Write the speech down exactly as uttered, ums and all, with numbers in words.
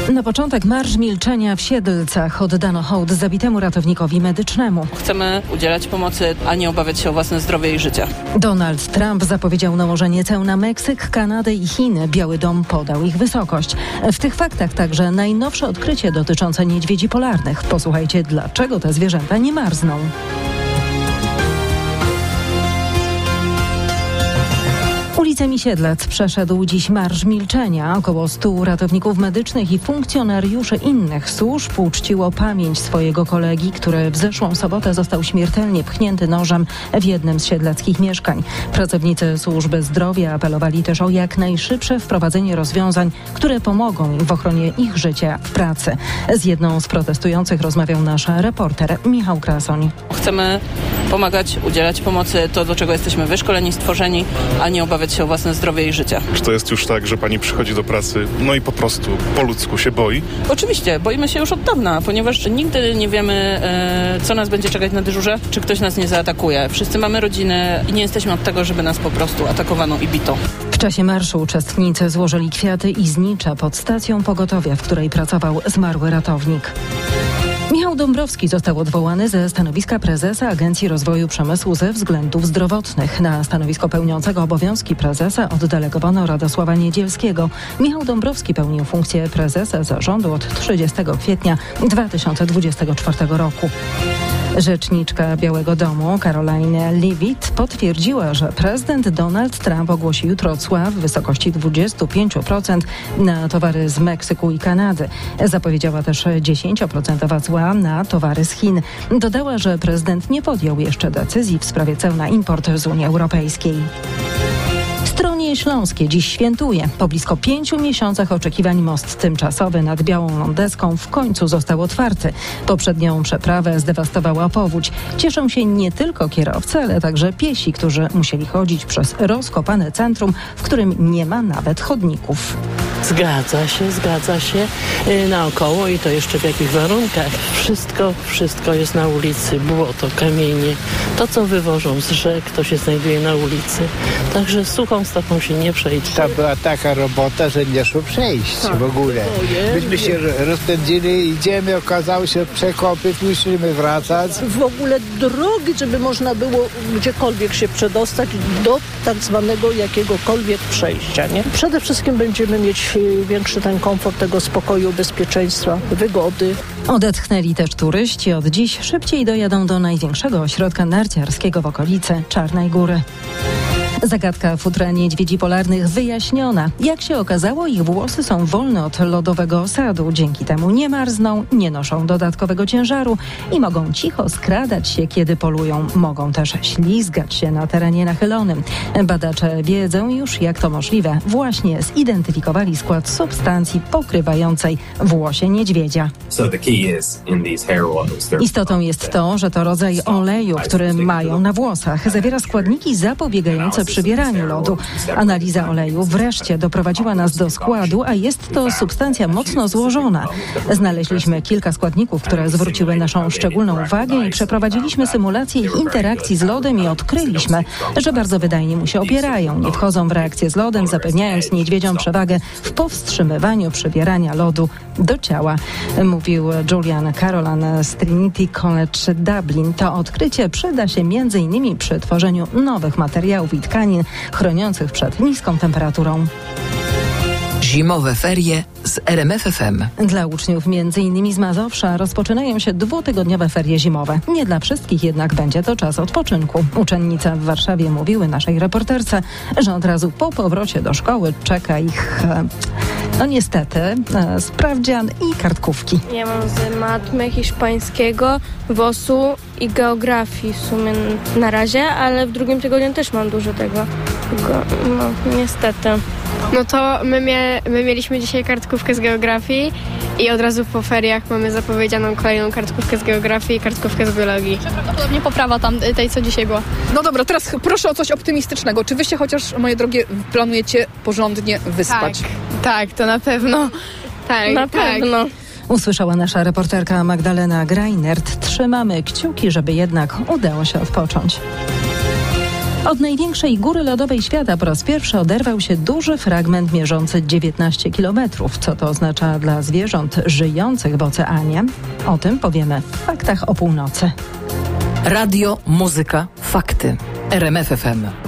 Na początek marsz milczenia w Siedlcach. Oddano hołd zabitemu ratownikowi medycznemu. Chcemy udzielać pomocy, a nie obawiać się o własne zdrowie i życie. Donald Trump zapowiedział nałożenie ceł na Meksyk, Kanadę i Chiny. Biały Dom podał ich wysokość. W tych faktach także najnowsze odkrycie dotyczące niedźwiedzi polarnych. Posłuchajcie, dlaczego te zwierzęta nie marzną. Ulicami Siedlec przeszedł dziś marsz milczenia. Około stu ratowników medycznych i funkcjonariuszy innych służb uczciło pamięć swojego kolegi, który w zeszłą sobotę został śmiertelnie pchnięty nożem w jednym z siedleckich mieszkań. Pracownicy służby zdrowia apelowali też o jak najszybsze wprowadzenie rozwiązań, które pomogą im w ochronie ich życia w pracy. Z jedną z protestujących rozmawiał nasz reporter Michał Krasoń. Chcemy pomagać, udzielać pomocy, to do czego jesteśmy wyszkoleni, stworzeni, a nie obawiać się o własne zdrowie i życie. Czy to jest już tak, że pani przychodzi do pracy, no i po prostu po ludzku się boi? Oczywiście, boimy się już od dawna, ponieważ nigdy nie wiemy, e, co nas będzie czekać na dyżurze, czy ktoś nas nie zaatakuje. Wszyscy mamy rodziny i nie jesteśmy od tego, żeby nas po prostu atakowano i bito. W czasie marszu uczestnicy złożyli kwiaty i znicza pod stacją pogotowia, w której pracował zmarły ratownik. Michał Dąbrowski został odwołany ze stanowiska prezesa Agencji Rozwoju Przemysłu ze względów zdrowotnych. Na stanowisko pełniącego obowiązki prezesa oddelegowano Radosława Niedzielskiego. Michał Dąbrowski pełnił funkcję prezesa zarządu od trzydziestego kwietnia dwa tysiące dwudziestego czwartego roku. Rzeczniczka Białego Domu Caroline Leavitt potwierdziła, że prezydent Donald Trump ogłosi jutro cła w wysokości dwadzieścia pięć procent na towary z Meksyku i Kanady. Zapowiedziała też dziesięć procent cła na towary z Chin. Dodała, że prezydent nie podjął jeszcze decyzji w sprawie ceł na import z Unii Europejskiej. Stronie Śląskie dziś świętuje. Po blisko pięciu miesiącach oczekiwań most tymczasowy nad Białą Lądeską w końcu został otwarty. Poprzednią przeprawę zdewastowała powódź. Cieszą się nie tylko kierowcy, ale także piesi, którzy musieli chodzić przez rozkopane centrum, w którym nie ma nawet chodników. Zgadza się, zgadza się. Yy, naokoło i to jeszcze w jakich warunkach. Wszystko, wszystko jest na ulicy. Błoto, kamienie. To, co wywożą z rzek, to się znajduje na ulicy. Także suchą stopą się nie przejdzie. To była taka robota, że nie szło przejść tak, w ogóle. Myśmy się rozpędzili, idziemy, okazało się przekopy, musimy wracać. W ogóle drogi, żeby można było gdziekolwiek się przedostać do tak zwanego jakiegokolwiek przejścia. Nie? Przede wszystkim będziemy mieć większy ten komfort tego spokoju, bezpieczeństwa, wygody. Odetchnęli też turyści. Od dziś szybciej dojadą do największego ośrodka narciarskiego w okolicy Czarnej Góry. Zagadka futra niedźwiedzi polarnych wyjaśniona. Jak się okazało, ich włosy są wolne od lodowego osadu. Dzięki temu nie marzną, nie noszą dodatkowego ciężaru i mogą cicho skradać się, kiedy polują. Mogą też ślizgać się na terenie nachylonym. Badacze wiedzą już, jak to możliwe. Właśnie zidentyfikowali skład substancji pokrywającej włosie niedźwiedzia. Istotą jest to, że to rodzaj oleju, który mają na włosach. Zawiera składniki zapobiegające przybieraniu lodu. Analiza oleju wreszcie doprowadziła nas do składu, a jest to substancja mocno złożona. Znaleźliśmy kilka składników, które zwróciły naszą szczególną uwagę i przeprowadziliśmy symulację ich interakcji z lodem i odkryliśmy, że bardzo wydajnie mu się opierają. Nie wchodzą w reakcję z lodem, zapewniając niedźwiedziom przewagę w powstrzymywaniu przybierania lodu do ciała, mówił Julian Carolan z Trinity College Dublin. To odkrycie przyda się między innymi przy tworzeniu nowych materiałów i tkanin chroniących przed niską temperaturą. Zimowe ferie z R M F F M. Dla uczniów między innymi z Mazowsza rozpoczynają się dwutygodniowe ferie zimowe. Nie dla wszystkich jednak będzie to czas odpoczynku. Uczennice w Warszawie mówiły naszej reporterce, że od razu po powrocie do szkoły czeka ich, no niestety, sprawdzian i kartkówki. Ja mam z matmy, hiszpańskiego, W O S-u i geografii w sumie na razie, ale w drugim tygodniu też mam dużo tego. No niestety. No to my, mie- my mieliśmy dzisiaj kartkówkę z geografii i od razu po feriach mamy zapowiedzianą kolejną kartkówkę z geografii i kartkówkę z biologii. Prawdopodobnie poprawa tam tej, co dzisiaj była. No dobra, teraz proszę o coś optymistycznego. Czy wy się chociaż, moje drogie, planujecie porządnie wyspać? Tak, tak, to na pewno. Tak, na tak. pewno. Usłyszała nasza reporterka Magdalena Greinert. Trzymamy kciuki, żeby jednak udało się odpocząć. Od największej góry lodowej świata po raz pierwszy oderwał się duży fragment mierzący dziewiętnaście kilometrów. Co to oznacza dla zwierząt żyjących w oceanie? O tym powiemy w Faktach o północy. Radio, muzyka, fakty. R M F F M.